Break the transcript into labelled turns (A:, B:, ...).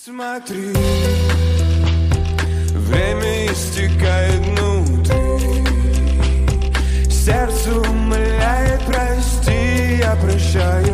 A: Смотри, время истекает внутри, сердце умоляет, прости, я прощаю.